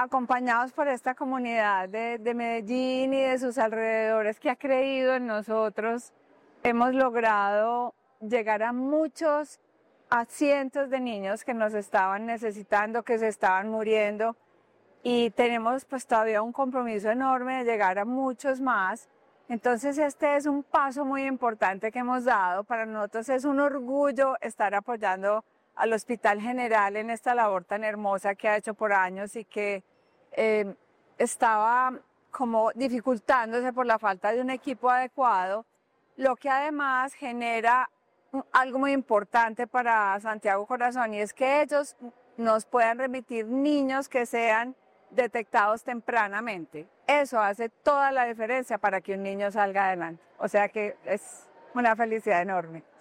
acompañados por esta comunidad de Medellín y de sus alrededores que ha creído en nosotros, hemos logrado llegar a cientos de niños que nos estaban necesitando, que se estaban muriendo, y tenemos pues todavía un compromiso enorme de llegar a muchos más. Entonces este es un paso muy importante que hemos dado. Para nosotros es un orgullo estar apoyando al Hospital General en esta labor tan hermosa que ha hecho por años y que estaba como dificultándose por la falta de un equipo adecuado, lo que además genera algo muy importante para Santiago Corazón, y es que ellos nos puedan remitir niños que sean detectados tempranamente. Eso hace toda la diferencia para que un niño salga adelante. O sea que es una felicidad enorme.